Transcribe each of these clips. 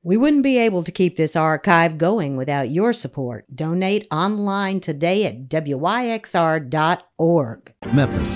We wouldn't be able to keep this archive going without your support. Donate online today at wyxr.org. Memphis.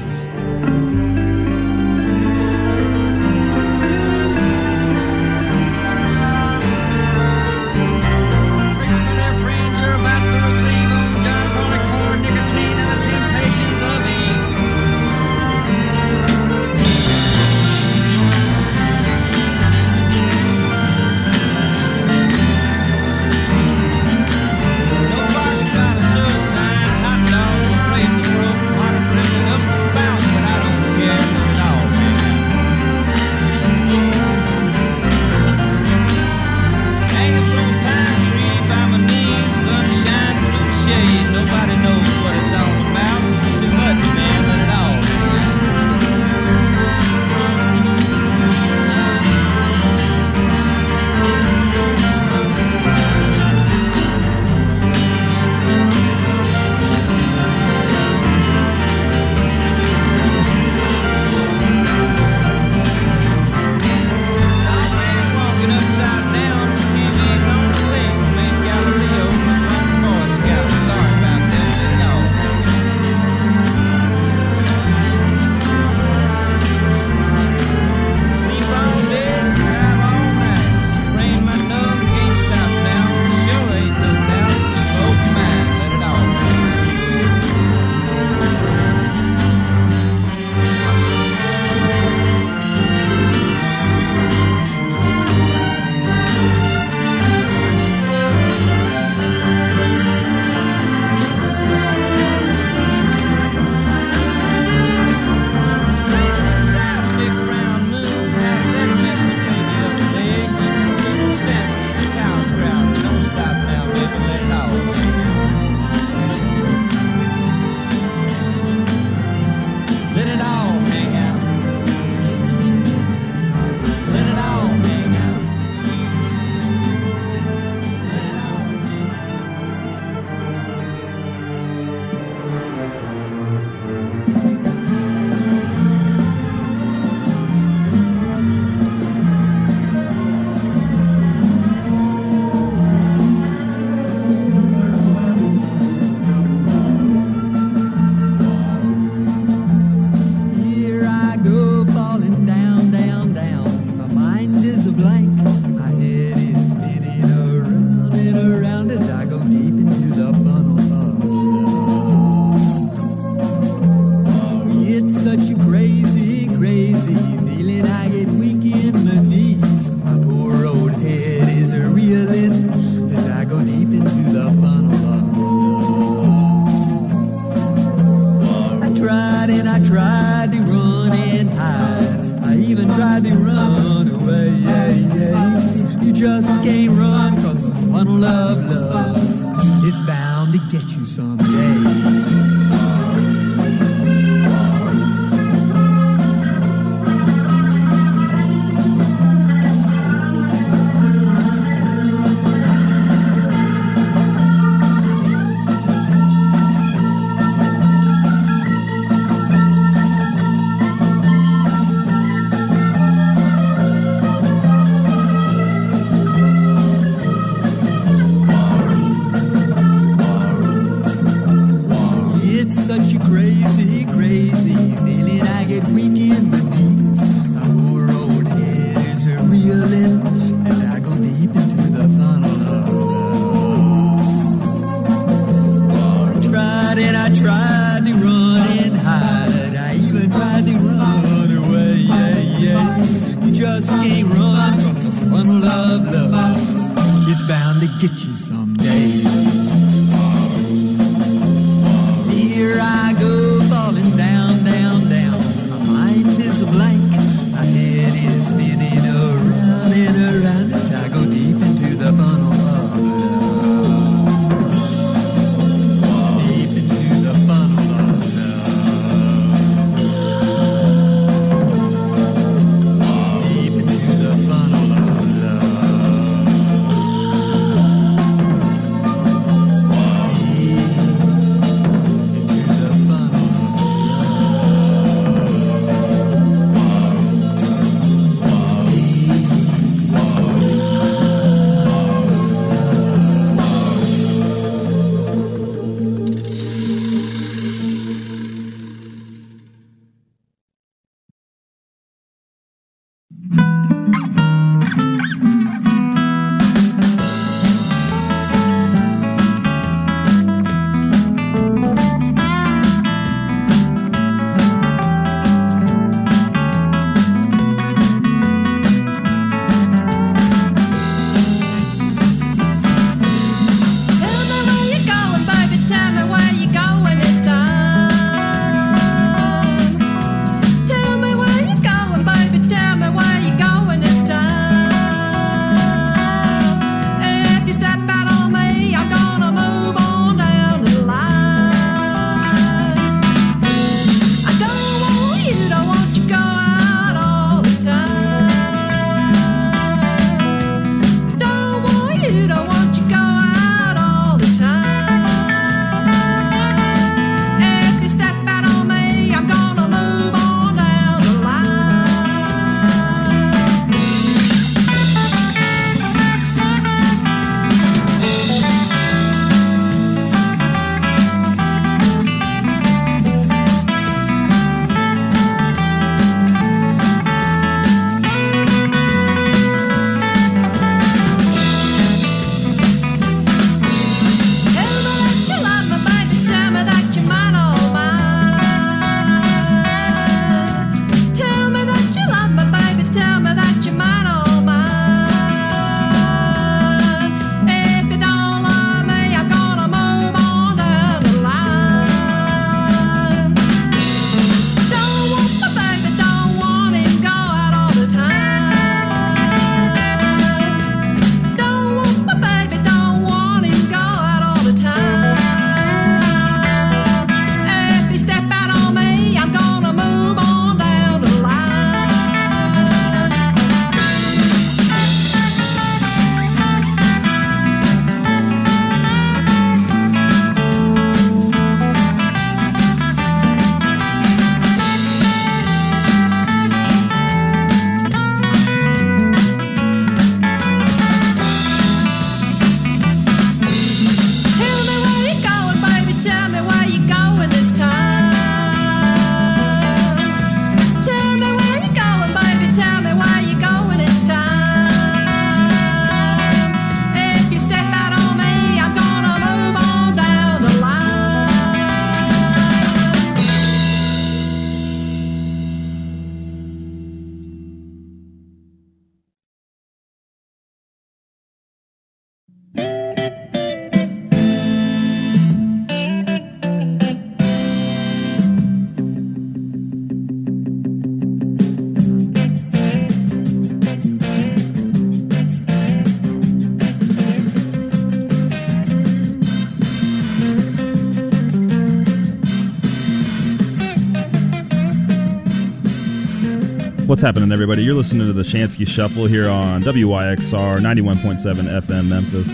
What's happening, everybody? You're listening to the Shansky Shuffle here on WYXR 91.7 FM Memphis.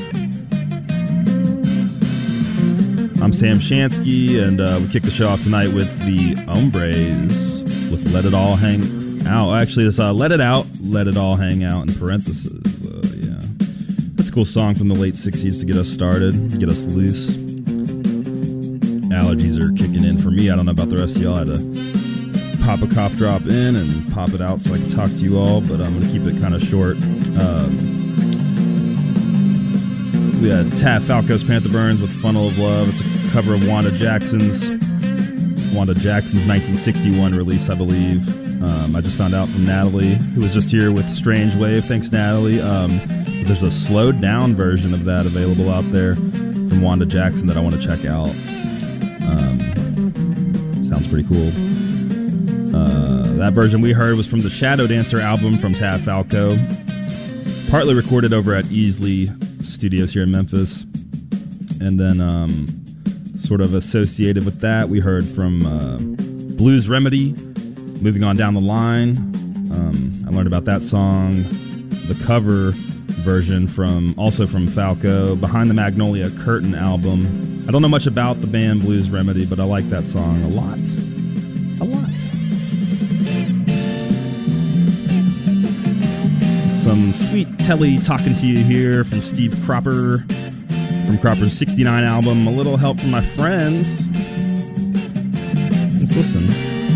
I'm Sam Shansky, and we kick the show off tonight with the Hombres with Let It All Hang Out. Actually, it's Let It Out, Let It All Hang Out in parentheses. Yeah. That's a cool song from the late 60s to get us started, get us loose. Allergies are kicking in for me. I don't know about the rest of y'all. I had to pop a cough drop in and pop it out so I can talk to you all, but I'm going to keep it kind of short. We had Tad Falco's Panther Burns with Funnel of Love. It's a cover of Wanda Jackson's 1961 release, I believe. I just found out from Natalie, who was just here with Strange Wave. Thanks, Natalie. There's a slowed down version of that available out there from Wanda Jackson that I want to check out. Sounds pretty cool. That version we heard was from the Shadow Dancer album from Tad Falco, partly recorded over at Easley Studios here in Memphis. And then sort of associated with that, we heard from Blues Remedy, Moving On Down the Line. I learned about that song, the cover version also from Falco, Behind the Magnolia Curtain album. I don't know much about the band Blues Remedy, but I like that song a lot. Some sweet telly talking to you here from Steve Cropper, from Cropper's 69 album, A Little Help from My Friends. Let's listen.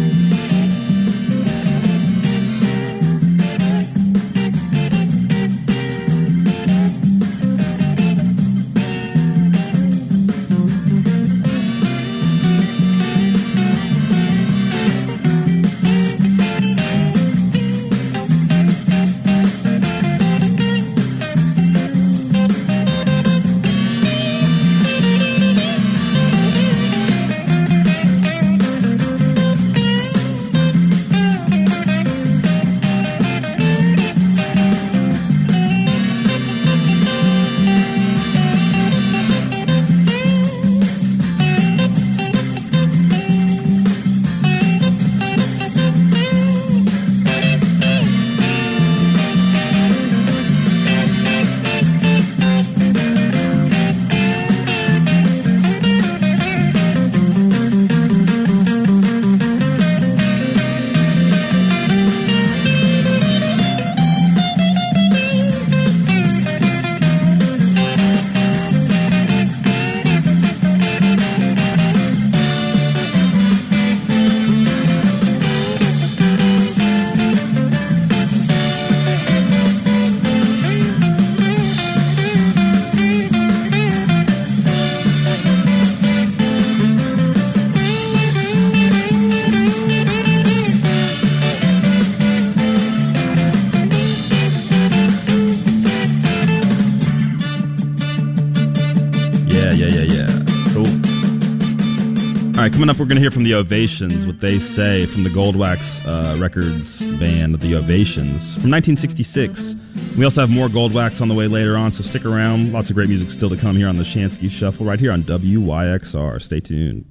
Coming up, we're going to hear from the Ovations, What They Say, from the Goldwax Records band, the Ovations, from 1966. We also have more Goldwax on the way later on, so stick around. Lots of great music still to come here on the Shansky Shuffle, right here on WYXR. Stay tuned.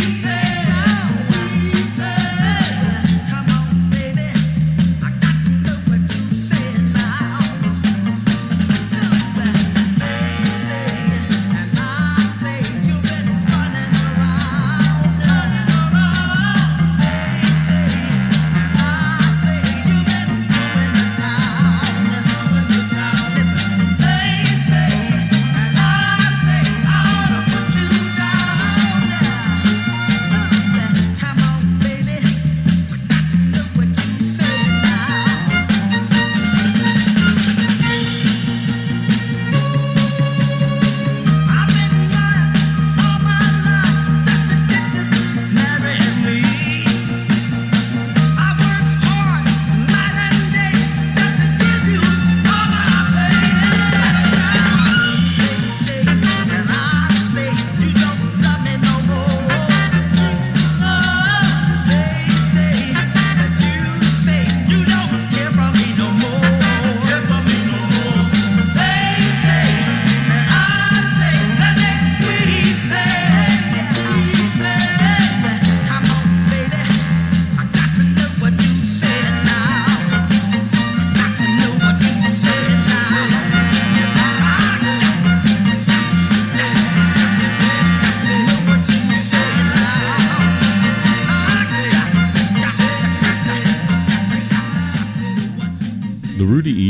Come on, baby, I got to know.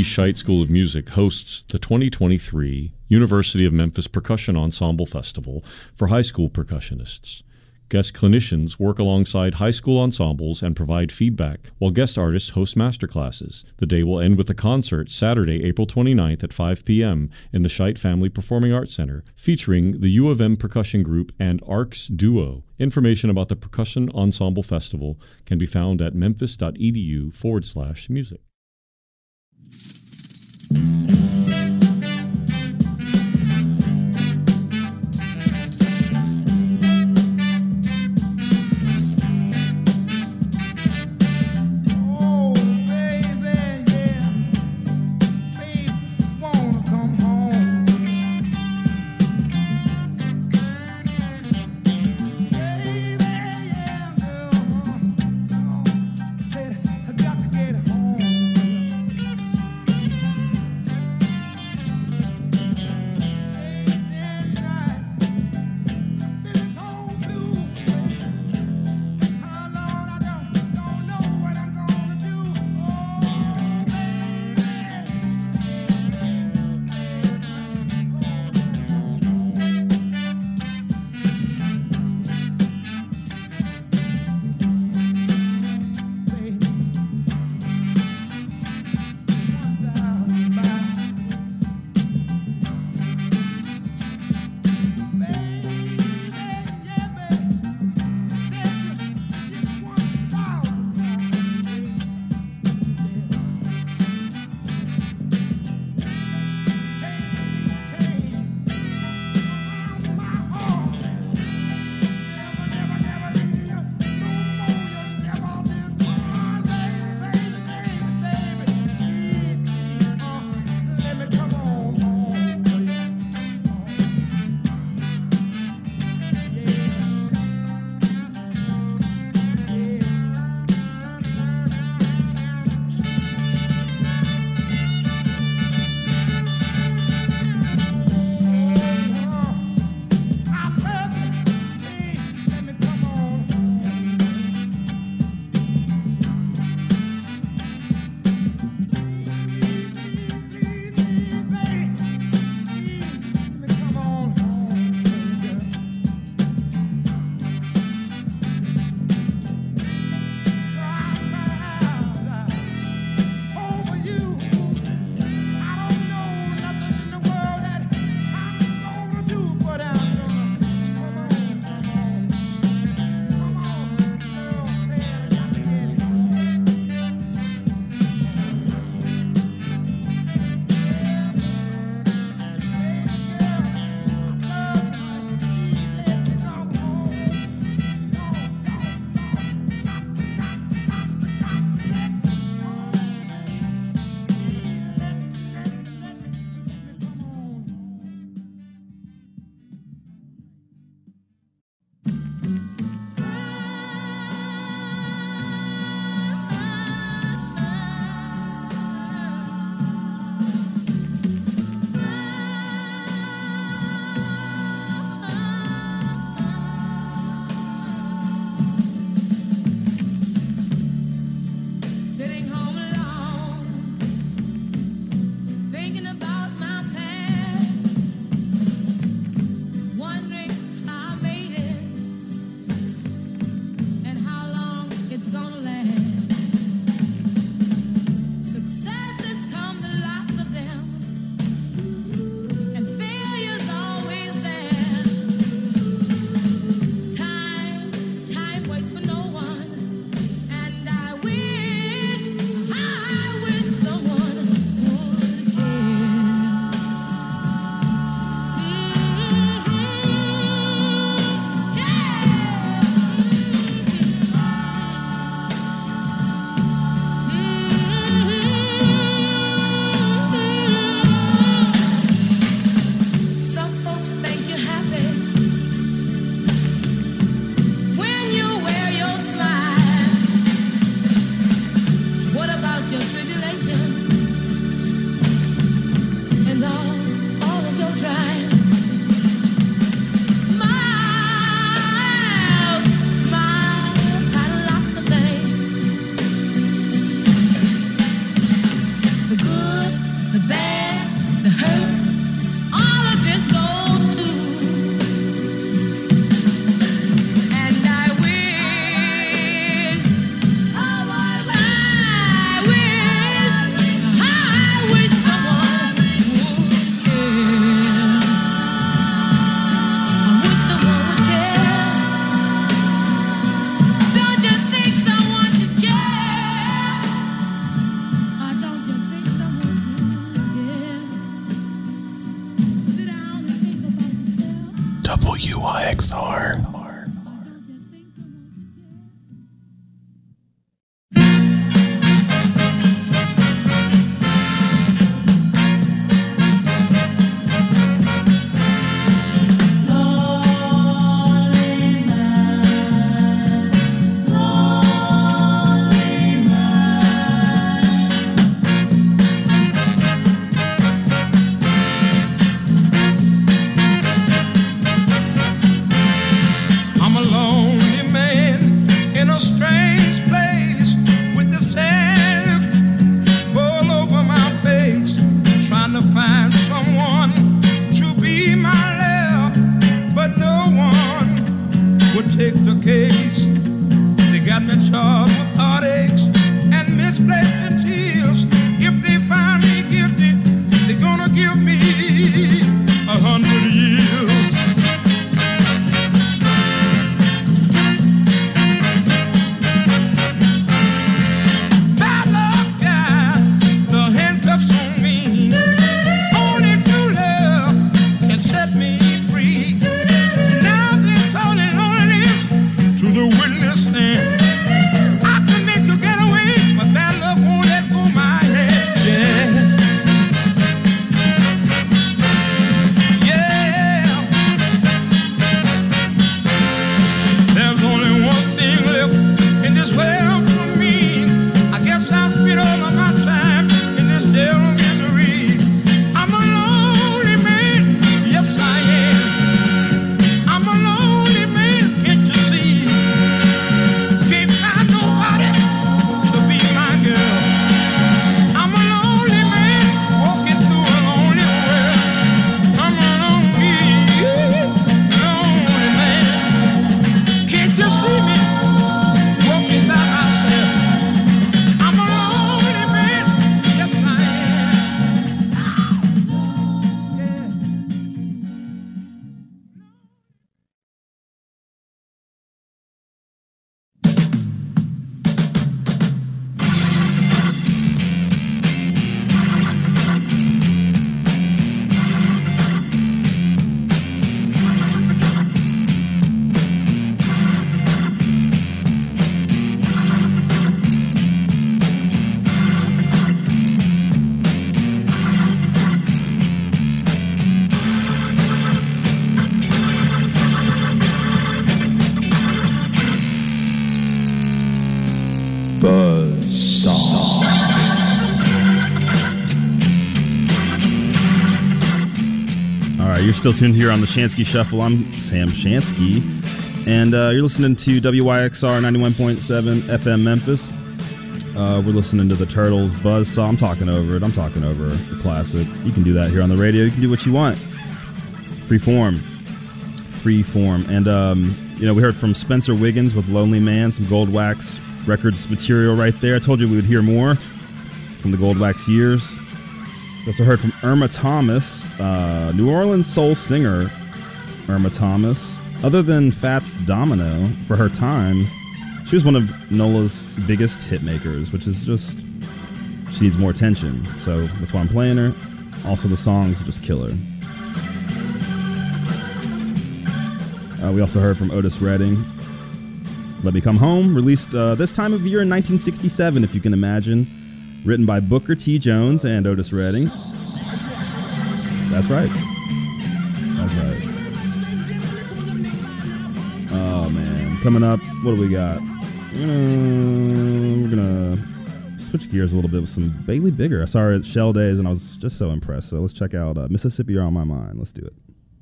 Scheidt School of Music hosts the 2023 University of Memphis Percussion Ensemble Festival for high school percussionists. Guest clinicians work alongside high school ensembles and provide feedback, while guest artists host masterclasses. The day will end with a concert Saturday, April 29th at 5 p.m. in the Scheidt Family Performing Arts Center, featuring the U of M Percussion Group and ARCS Duo. Information about the Percussion Ensemble Festival can be found at memphis.edu/music. WYXR. Still tuned here on the Shansky Shuffle. I'm Sam Shansky, and you're listening to WYXR 91.7 FM Memphis. We're listening to the Turtles' Buzzsaw. I'm talking over it. I'm talking over the classic. You can do that here on the radio. You can do what you want. Free form. And, we heard from Spencer Wiggins with Lonely Man, some Gold Wax Records material right there. I told you we would hear more from the Gold Wax years. We also heard from Irma Thomas, New Orleans soul singer Irma Thomas. Other than Fats Domino for her time, she was one of NOLA's biggest hit makers, which is just, she needs more attention. So that's why I'm playing her. Also, the songs are just killer. We also heard from Otis Redding, Let Me Come Home, released this time of year in 1967, if you can imagine. Written by Booker T. Jones and Otis Redding. That's right. Oh, man. Coming up, what do we got? We're gonna switch gears a little bit with some Bailey Bigger. I saw her at Shell Days, and I was just so impressed. So let's check out Mississippi You're on My Mind. Let's do it.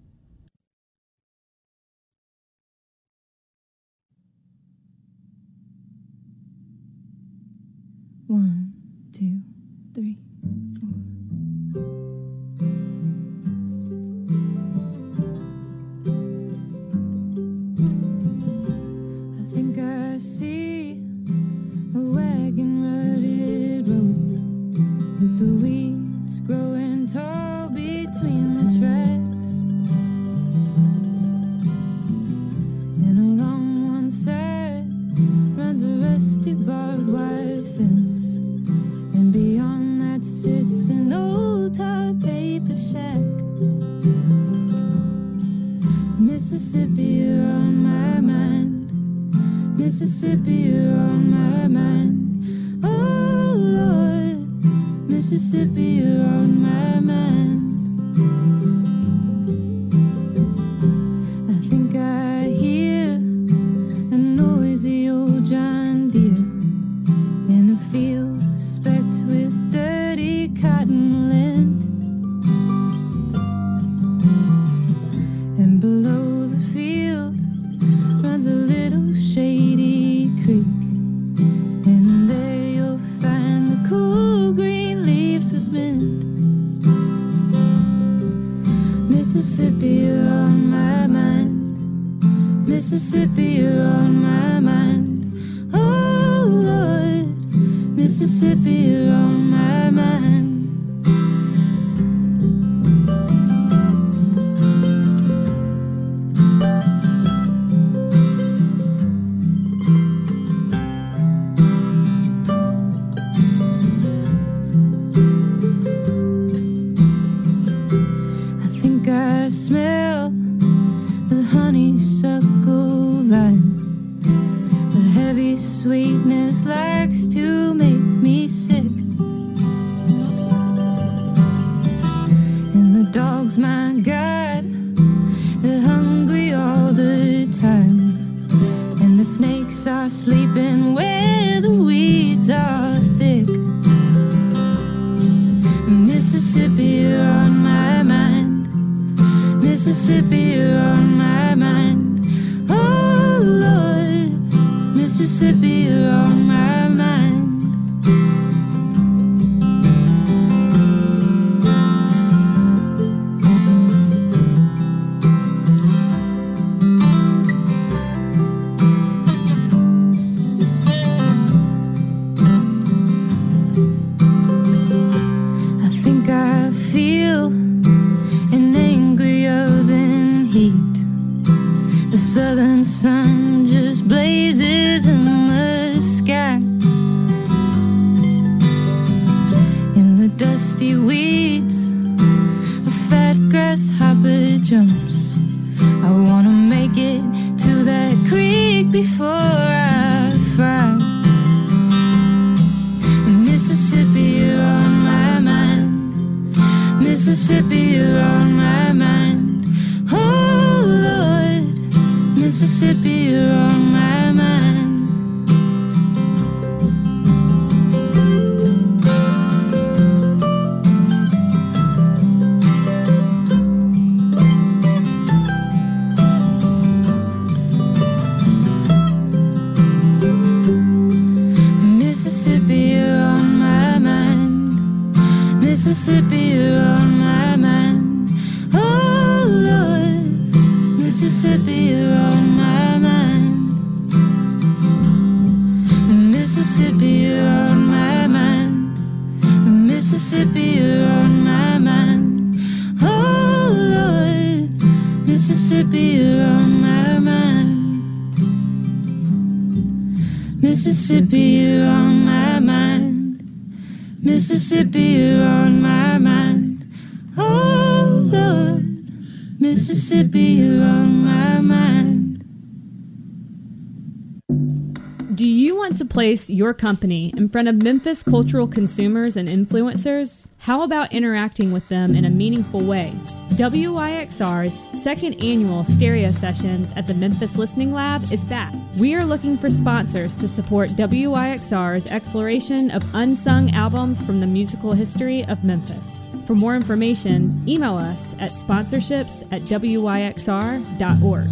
One, two, three, four. I think I see a wagon-rutted road with the weeds growing tall between the tracks, and along one side runs a rusty barbed wire fence. Beyond that sits an old tar paper shack. Mississippi Mississippi, you're on my mind. Oh Lord, Mississippi, you're on my mind. I think I hear a noisy old John Deere in a field specked with dirty cotton lint, and below the field runs a little shady creek, and there you'll find the cool green leaves of mint. Mississippi, you're on my mind. Mississippi, you're on my mind. Oh Lord, Mississippi, you're on my mind. I think I smell the honeysuckle vine. The heavy sweetness likes to make me sick, and the dogs, my God, they're hungry all the time, and the snakes are sleeping where the weeds are thick. Mississippi, you're on my mind. Mississippi, you're on my mind. Oh Lord, Mississippi, you're on my mind. I think I feel an angrier than heat. The southern sun just blazes in the sky, in the dusty weeds a fat grasshopper jumps. I wanna make it to that creek before I fry. Mississippi, you're on my mind. Mississippi, you're on my mind. Oh Lord, Mississippi, you're on my mind. Mississippi, you're on my mind. Mississippi, you're on my mind. Oh Lord, Mississippi, you're on my mind. Mississippi, you're on my mind. Mississippi, you're on my mind. Oh Lord, Mississippi, you're on my mind. Mississippi, you're on my mind. Mississippi, you're on my mind. Oh Lord, Mississippi, you're on my mind. Do you want to place your company in front of Memphis cultural consumers and influencers? How about interacting with them in a meaningful way? WYXR's second annual stereo sessions at the Memphis Listening Lab is back. We are looking for sponsors to support WYXR's exploration of unsung albums from the musical history of Memphis. For more information, email us at sponsorships@wyxr.org.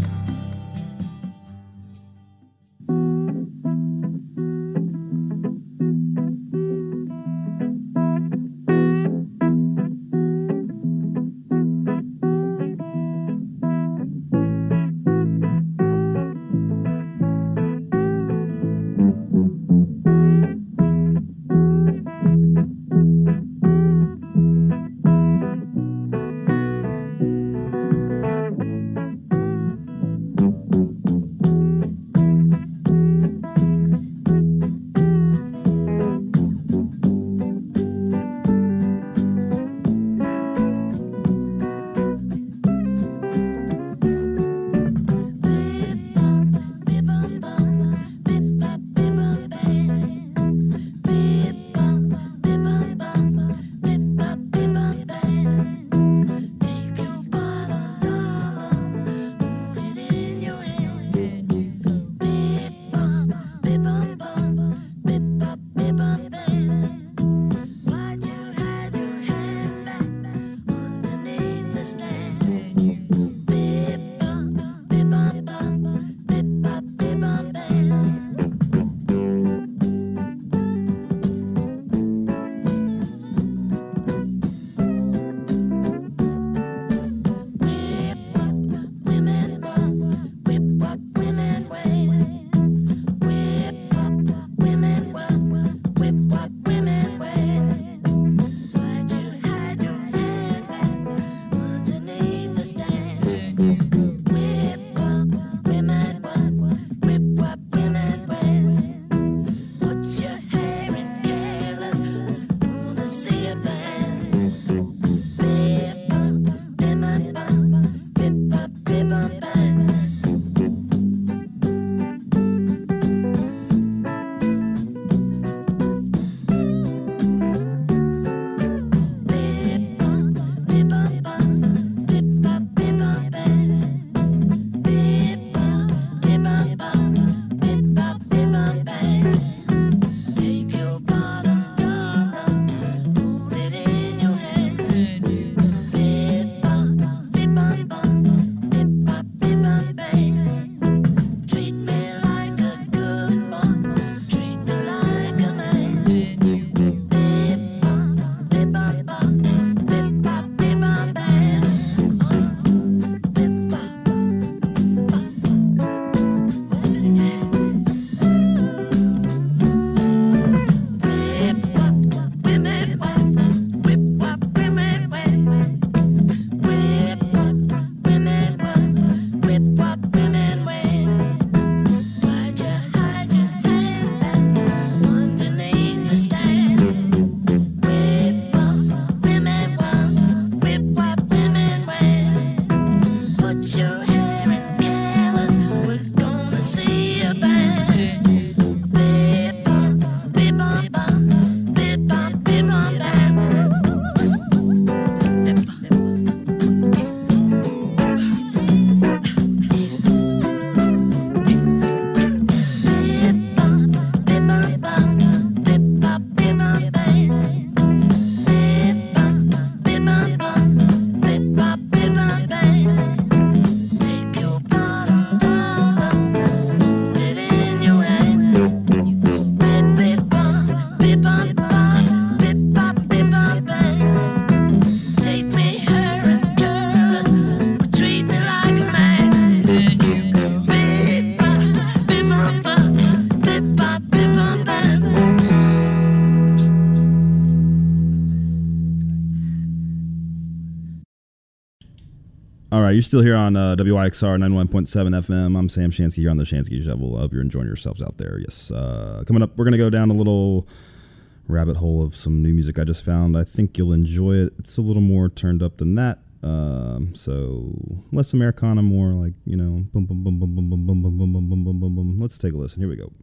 right, you're still here on WIXR 91.7 FM. I'm Sam Shansky here on the Shansky Shovel. I hope you're enjoying yourselves out there. Yes. Coming up, we're going to go down a little rabbit hole of some new music I just found. I think you'll enjoy it. It's a little more turned up than that. So less Americana, more like, you know, boom, boom, boom, boom, boom, boom, boom, boom, boom, boom, boom, boom, boom. Let's take a listen. Here we go.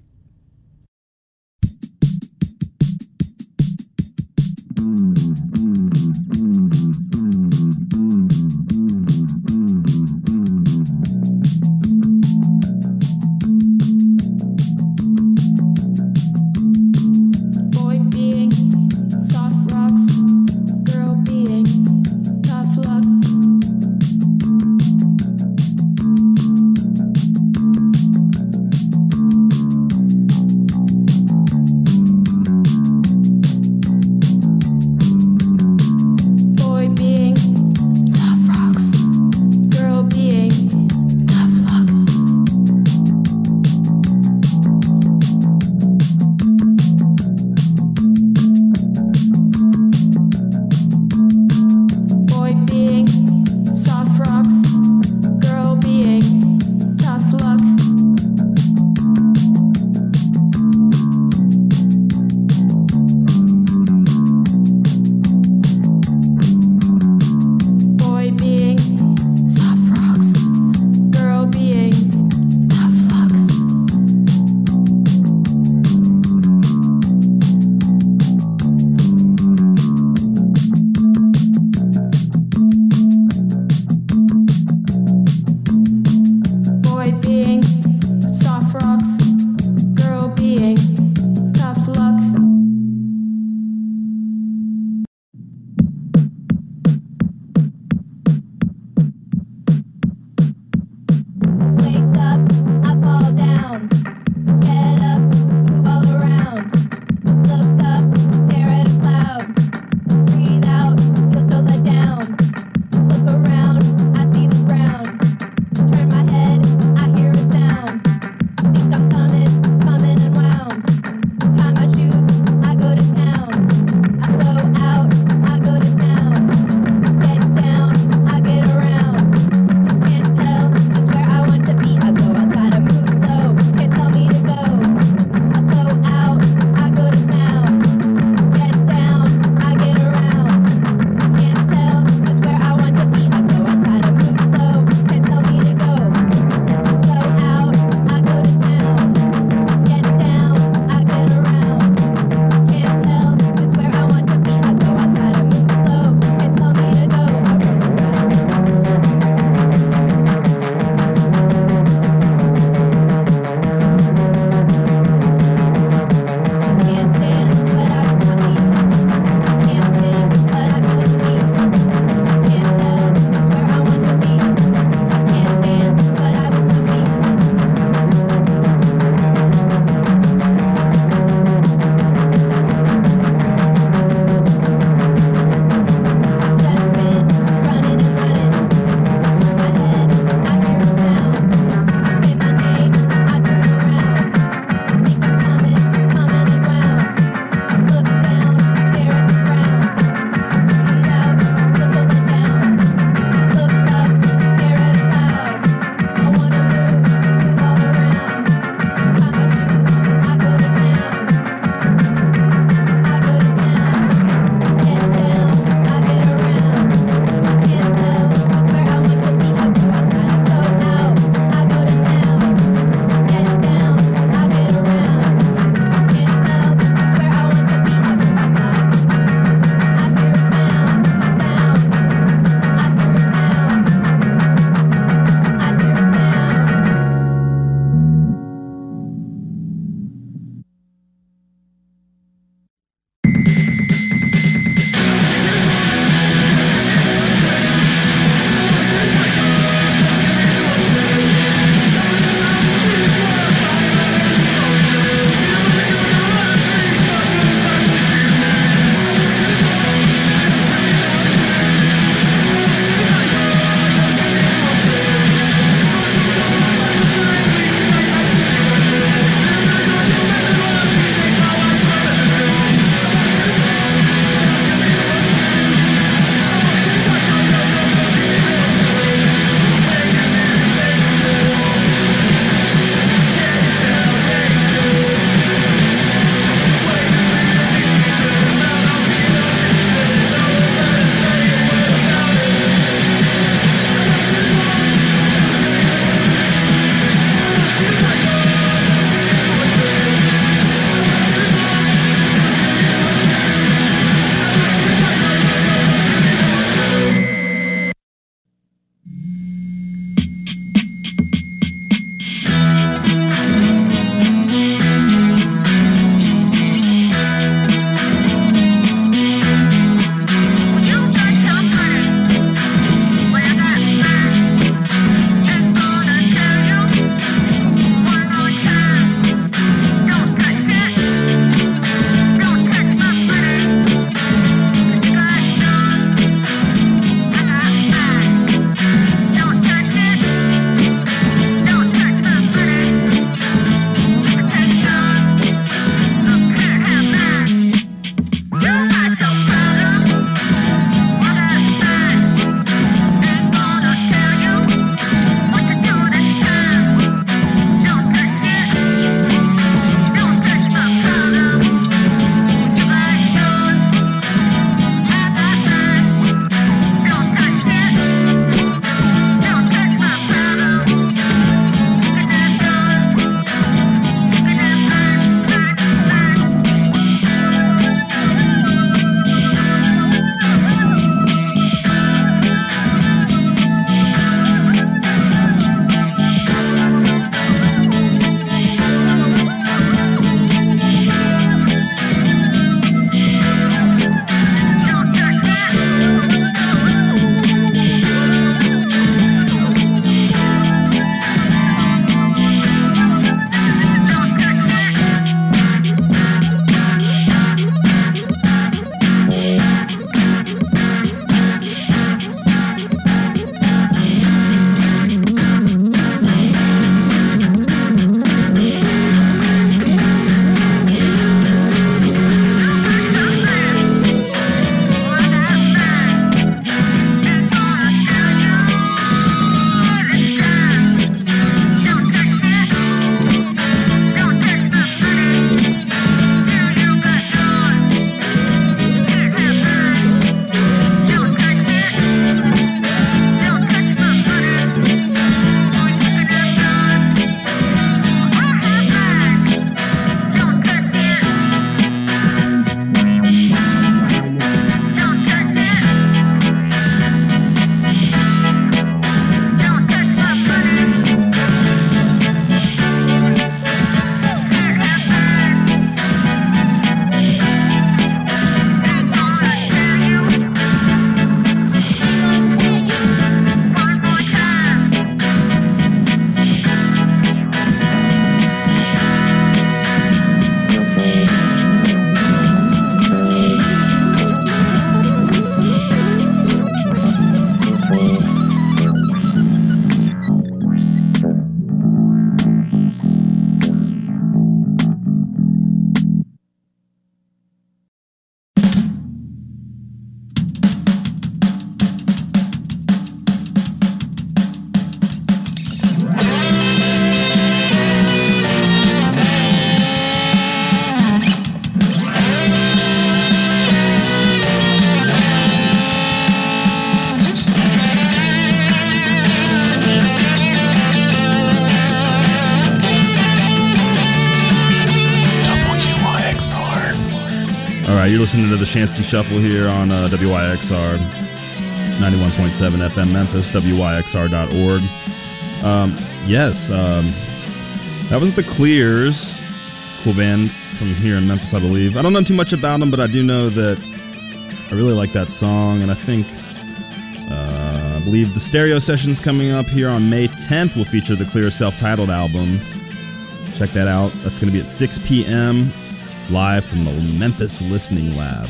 All right, you're listening to the Shancy Shuffle here on WYXR 91.7 FM Memphis, WYXR.org. Yes, that was The Clears, cool band from here in Memphis, I believe. I don't know too much about them, but I do know that I really like that song, and I think, I believe the stereo session's coming up here on May 10th will feature The Clears' self-titled album. Check that out. That's going to be at 6 p.m. live from the Memphis Listening Lab.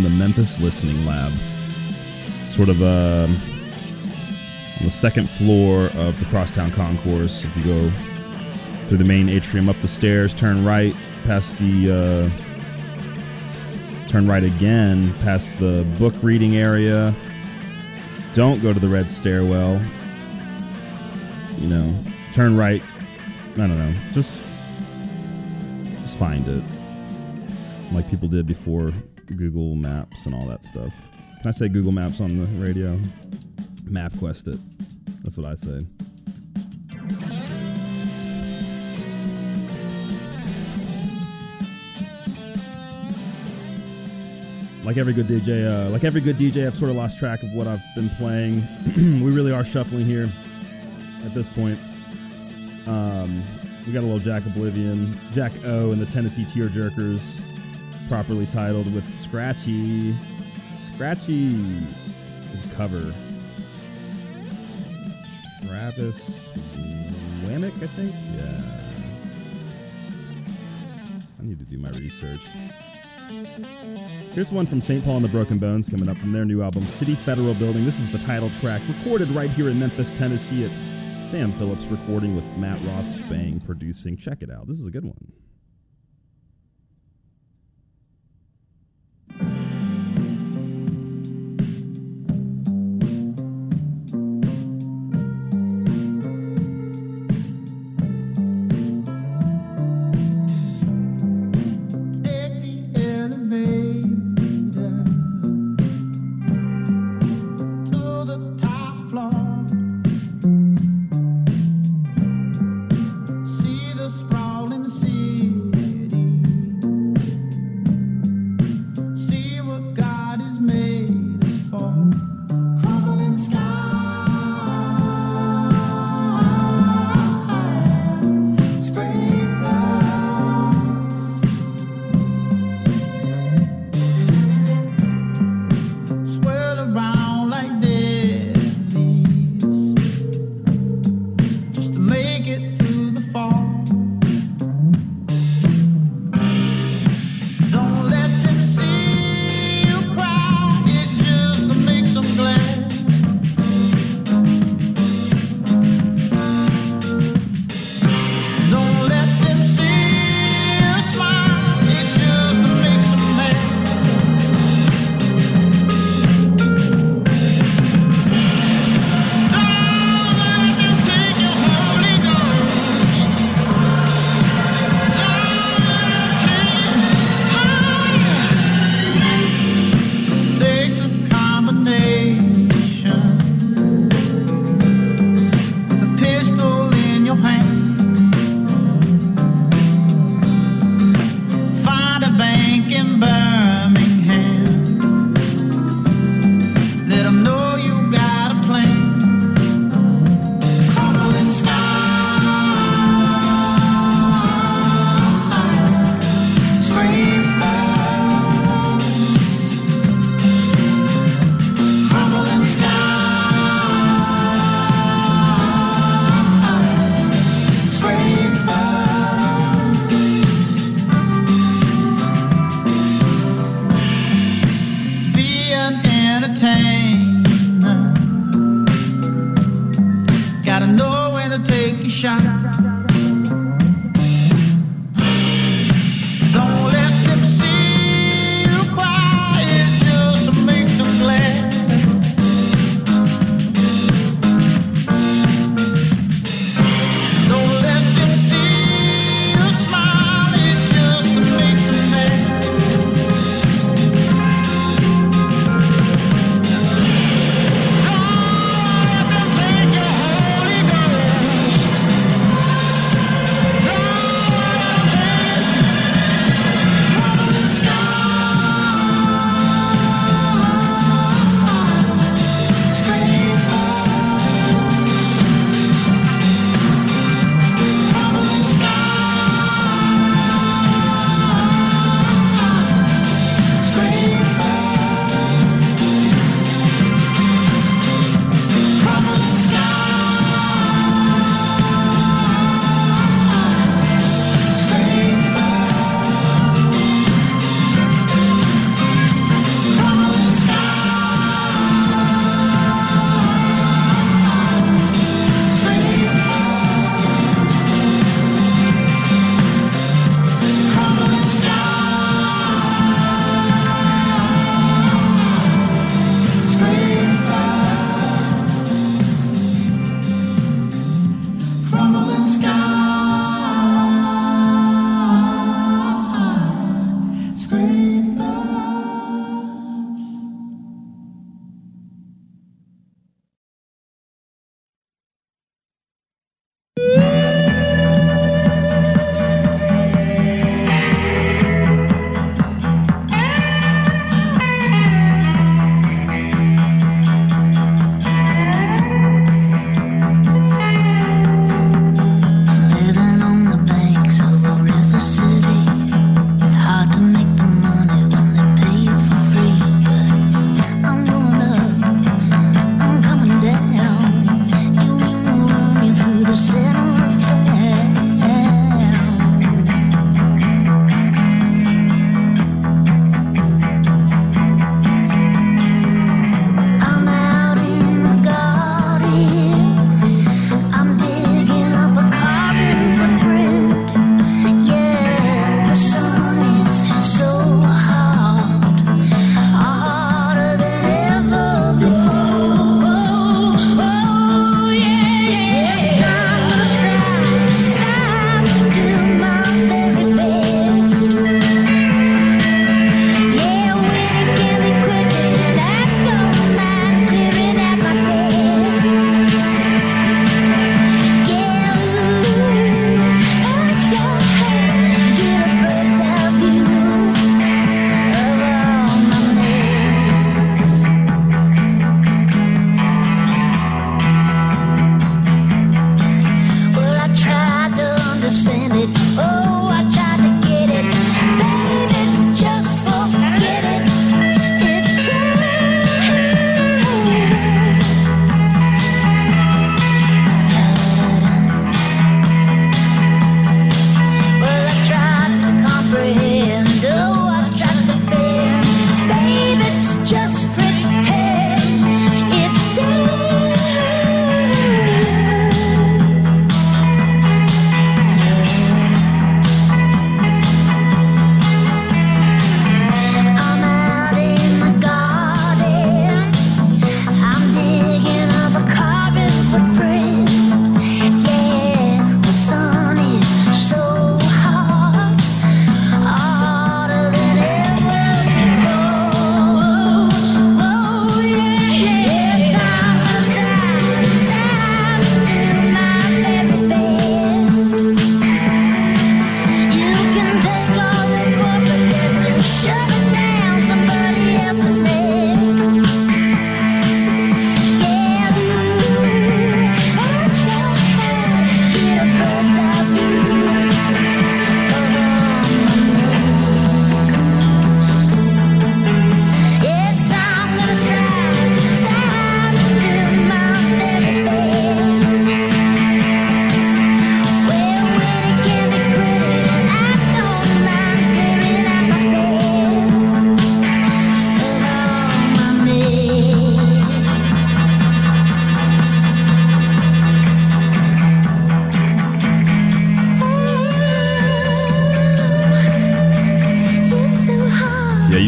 Sort of on the second floor of the Crosstown Concourse. If you go through the main atrium, up the stairs, turn right past the turn right again past the book reading area. Don't go to the red stairwell. Turn right. I don't know. Just find it, like people did before Google Maps and all that stuff. Can I say Google Maps on the radio? MapQuest it. That's what I say. Like every good DJ, I've sort of lost track of what I've been playing. We really are shuffling here at this point. We got a little Jack O and the Tennessee Tearjerkers, properly titled with Scratchy. Scratchy is a cover. Travis Wamick, I think? Yeah. I need to do my research. Here's one from St. Paul and the Broken Bones coming up from their new album, City Federal Building. This is the title track, recorded right here in Memphis, Tennessee at Sam Phillips recording with Matt Ross Spang producing. Check it out. This is a good one. See the sprawling sea.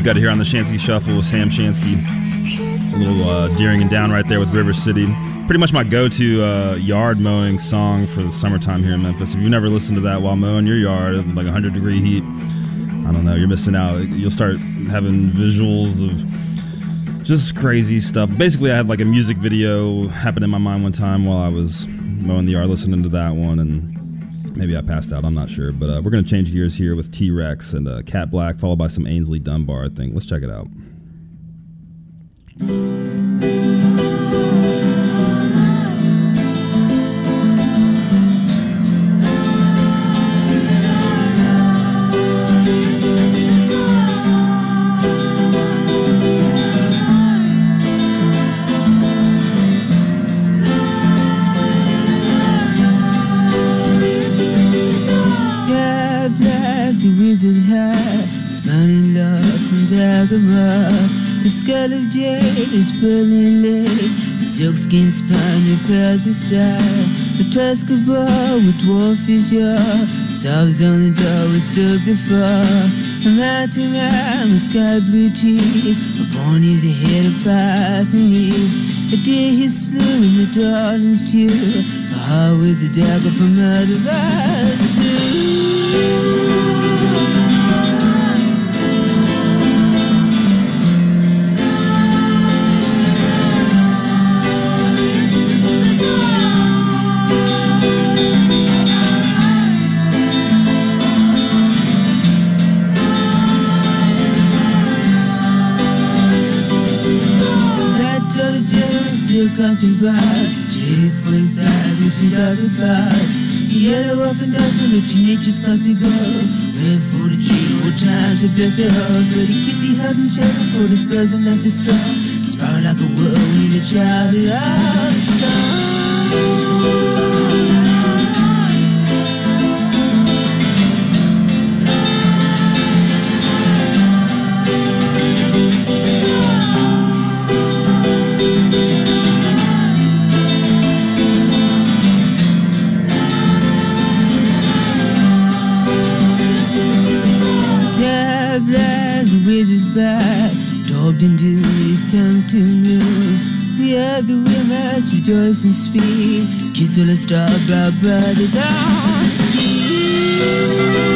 you got to hear on the Shansky Shuffle with Sam Shansky. A little Deering and Down right there with River City. Pretty much my go-to yard mowing song for the summertime here in Memphis. If you've never listened to that while mowing your yard, like 100-degree heat, I don't know, you're missing out. You'll start having visuals of just crazy stuff. Basically, I had like a music video happen in my mind one time while I was mowing the yard, listening to that one, and maybe I passed out, I'm not sure. But we're going to change gears here with T-Rex and Cat Black, followed by some Ainsley Dunbar thing. Let's check it out. Spawning love from Dagobah. The skull of jade is pearly laid. The silkskin spine repairs the side. The tusk of boar with dwarfish yaw. Solves on the door we stood before. A mountain ram, a sky blue tea. A pony's the head of pie for me. A deer he slew in the darling's tear. A heart with a dagger for murder by the blue. Costume bright, shade for his eyes, which is out the past. Yellow off and dancing, but your nature's constant go. Red for the tree, no time to bless it all. But a kissy hug and shadow for the spells and that's a strong. Sprout like a whirlwind, a child of the sun. Black, the wizard's back, daubed in dew, his tongue to move. We have the women's rejoice and speed. Kiss all the star-brow brothers on the cheek.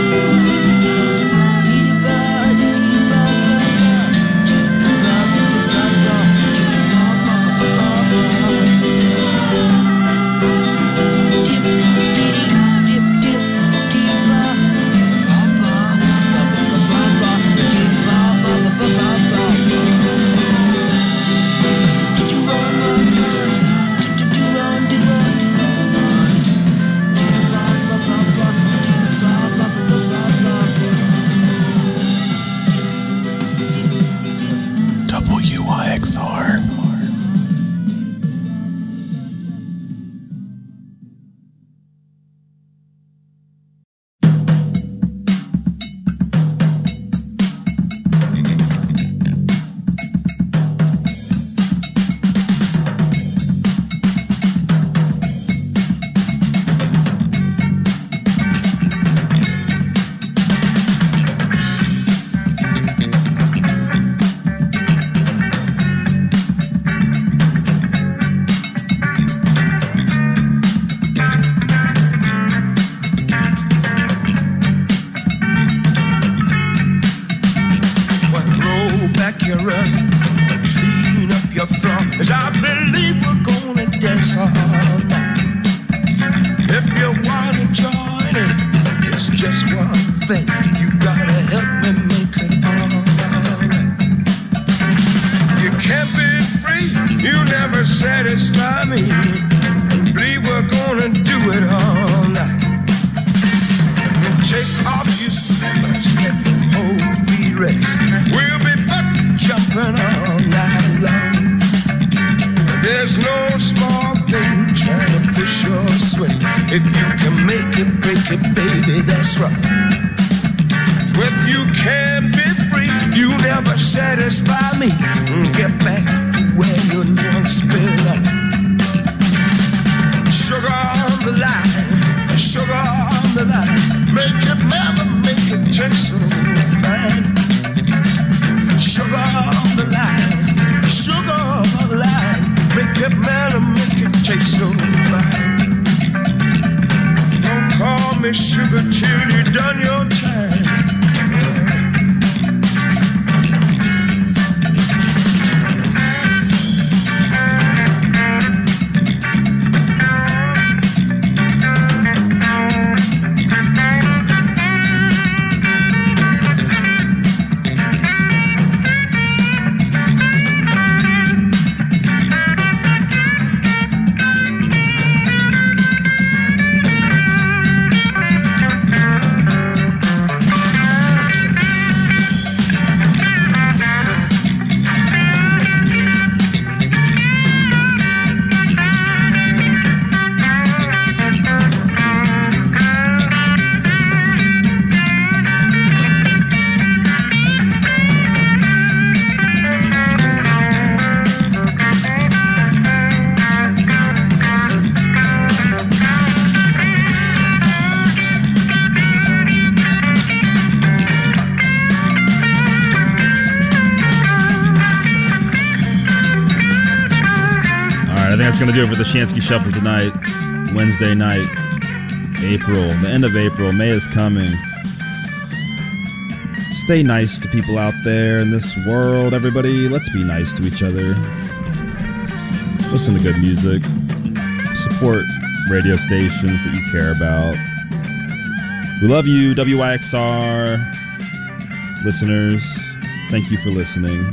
That's going to do it for the Shansky Shuffle tonight, Wednesday night, April, the end of April. May is coming. Stay nice to people out there in this world, everybody. Let's be nice to each other. Listen to good music. Support radio stations that you care about. We love you, WYXR listeners. Thank you for listening.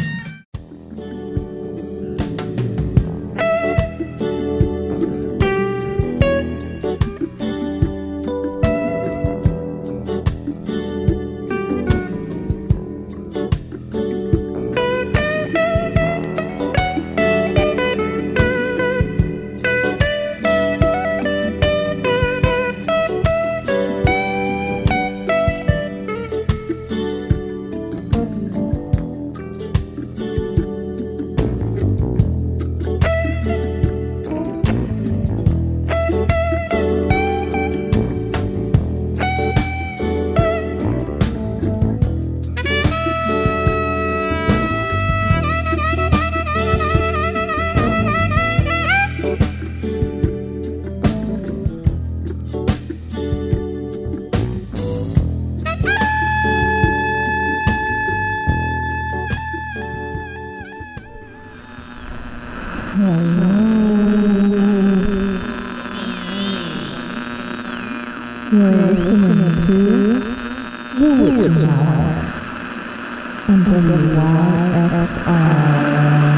You're listening to The Witching Hour on WYXR.